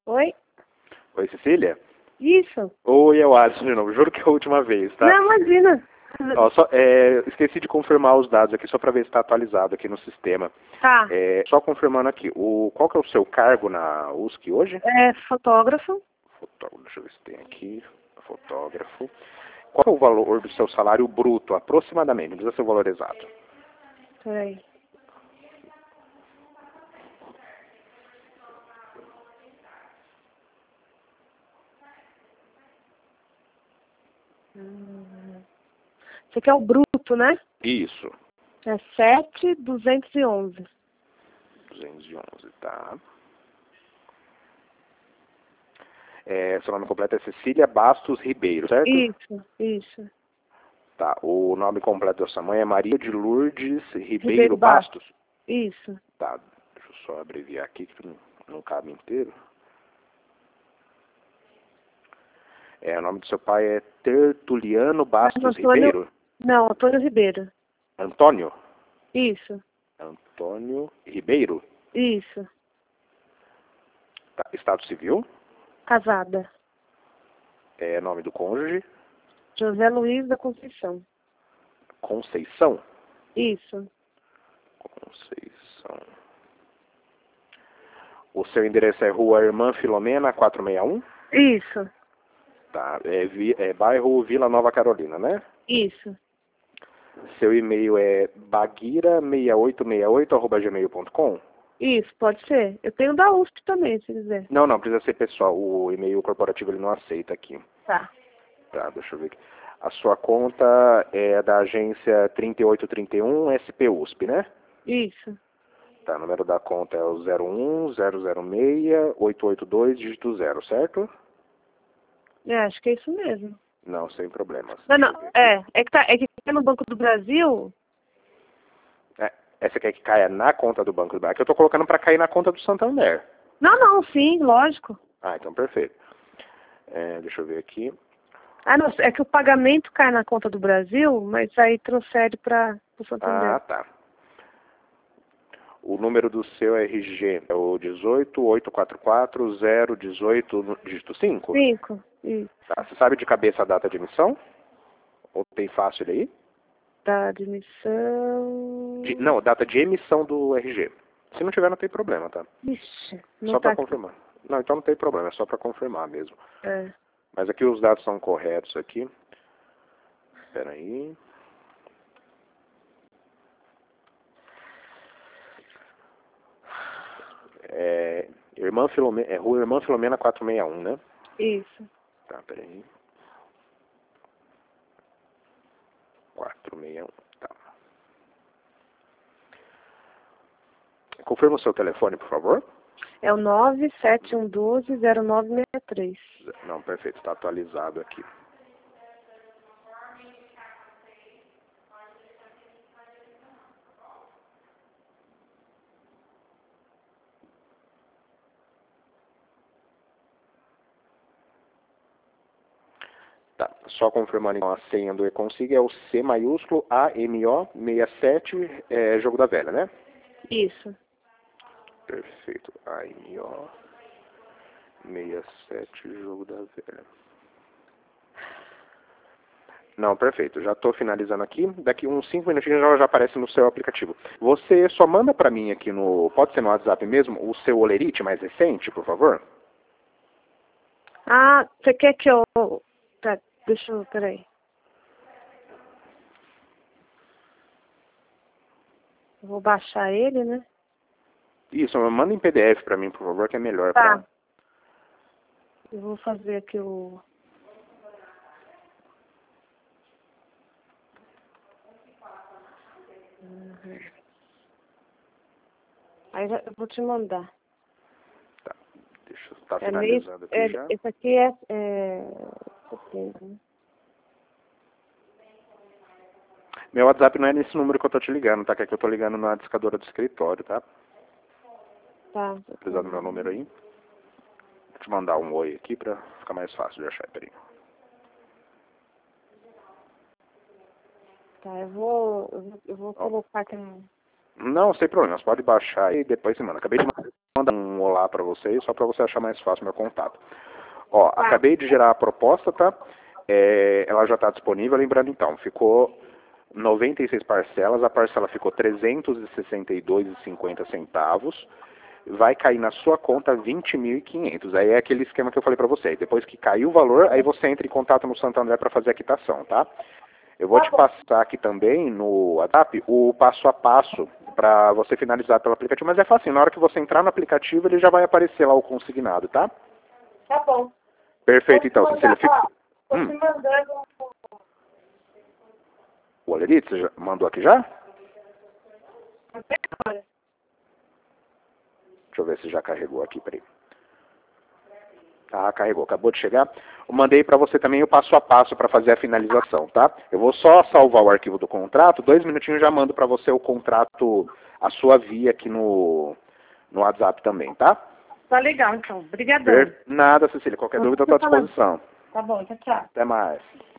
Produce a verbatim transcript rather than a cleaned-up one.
Oi? Oi, Cecília? Isso. Oi, é o Alisson de novo. Juro que é a última vez, tá? Não, imagina. Ó, só, é, esqueci de confirmar os dados aqui, só para ver se está atualizado aqui no sistema. Tá. É, só confirmando aqui, o, qual que é o seu cargo na U S C hoje? É fotógrafo. Fotó, deixa eu ver se tem aqui. Fotógrafo. Qual é o valor do seu salário bruto, aproximadamente? Não precisa ser o valor exato. Peraí. Hum. Esse aqui é o bruto, né? Isso. É sete mil duzentos e onze. duzentos e onze, tá. É, seu nome completo é Cecília Bastos Ribeiro, certo? Isso, isso. Tá. O nome completo da sua mãe é Maria de Lourdes Ribeiro, Ribeiro Bastos? Bastos. Isso. Tá. Deixa eu só abreviar aqui, que não, não cabe inteiro. É, o nome do seu pai é Tertuliano Bastos Antônio... Ribeiro? Não, Antônio Ribeiro. Antônio? Isso. Antônio Ribeiro? Isso. Tá. Estado civil? Casada. É, nome do cônjuge? José Luiz da Conceição. Conceição? Isso. Conceição. O seu endereço é Rua Irmã Filomena, quatrocentos e sessenta e um? Isso. Tá. É, vi, é bairro Vila Nova Carolina, né? Isso. Seu e-mail é baguira seis oito seis oito arroba gmail ponto com? Isso, pode ser. Eu tenho da U S P também, se quiser. Não, não, precisa ser pessoal. O e-mail corporativo ele não aceita aqui. Tá. Tá, deixa eu ver aqui. A sua conta é da agência trinta e oito trinta e um S P U S P, né? Isso. Tá, o número da conta é o zero um zero zero seis oito oito dois, dígito zero, certo? É, acho que é isso mesmo. Não, sem problemas. Não, Deixa não, eu ver aqui. é, é que tá, é que tá no Banco do Brasil. É, essa quer que caia na conta do Banco do Brasil? Que eu tô colocando para cair na conta do Santander. Não, não, sim, lógico. Ah, então perfeito. É, deixa eu ver aqui. Ah, não, é que o pagamento cai na conta do Brasil, mas aí transfere para o Santander. Ah, tá. O número do seu R G é o dezoito oito quatro quatro zero dezoito, dígito cinco? Cinco. Isso. Tá. Você sabe de cabeça a data de emissão? Ou tem fácil aí? Da admissão. De, não, data de emissão do R G. Se não tiver, não tem problema, tá? Ixi, não Só tá para aqui. confirmar. Não, então não tem problema, é só para confirmar mesmo. É. Mas aqui os dados são corretos aqui. Espera aí. É, Irmã Filomena, é Rua Irmã Filomena quatrocentos e sessenta e um, né? Isso. Tá, peraí. quatrocentos e sessenta e um, tá. Confirma o seu telefone, por favor. É o nove sete um um dois zero nove seis três. Não, perfeito, está atualizado aqui. Tá, só confirmando então a senha do E-Consiga é o C maiúsculo A M O sessenta e sete, é, jogo da velha, né? Isso. Perfeito, A M O sessenta e sete, jogo da velha. Não, perfeito, já estou finalizando aqui. Daqui uns cinco minutinhos já, já aparece no seu aplicativo. Você só manda para mim aqui no, pode ser no WhatsApp mesmo, o seu olerite mais recente, por favor? Ah, você quer que eu... Tá, deixa eu... Peraí. Eu vou baixar ele, né? Isso, manda em P D F para mim, por favor, que é melhor. Tá. Pra... Eu vou fazer aqui o... Uhum. Aí já, eu vou te mandar. Tá, deixa eu estar É meio, finalizando aqui é, já. esse aqui é... é setembro, né? Meu WhatsApp não é nesse número que eu tô te ligando, tá? Que aqui eu tô ligando na discadora do escritório, tá? Tá. Precisar do meu número aí. Vou te mandar um oi aqui pra ficar mais fácil de achar, peraí. Tá, eu vou... Eu vou, eu vou Ó. colocar aqui no... Não, sem problemas, pode baixar e depois você manda. Acabei de mandar. mandar um olá para vocês, só para você achar mais fácil meu contato. Ó, ah. acabei de gerar a proposta, tá? É, ela já está disponível, lembrando então, ficou noventa e seis parcelas, a parcela ficou trezentos e sessenta e dois reais e cinquenta centavos, vai cair na sua conta vinte mil e quinhentos. Aí é aquele esquema que eu falei para você. Depois que cair o valor, aí você entra em contato no Santo André para fazer a quitação, tá? Eu vou te passar aqui também no WhatsApp o passo a passo para você finalizar pelo aplicativo, mas é fácil, na hora que você entrar no aplicativo ele já vai aparecer lá o consignado, tá? Tá bom. Perfeito, então, Cecília. Fica... Tô Hum. te mandando. O Olerite, você já mandou aqui já? Agora. Deixa eu ver se já carregou aqui, peraí. Ah, carregou, acabou de chegar. Eu mandei para você também o passo a passo para fazer a finalização, tá? Eu vou só salvar o arquivo do contrato, dois minutinhos já mando para você o contrato, a sua via aqui no, no WhatsApp também, tá? Tá legal, então. Obrigadão. Per... Nada, Cecília. Qualquer dúvida eu estou à disposição. Tá bom, tchau, tchau. Até mais.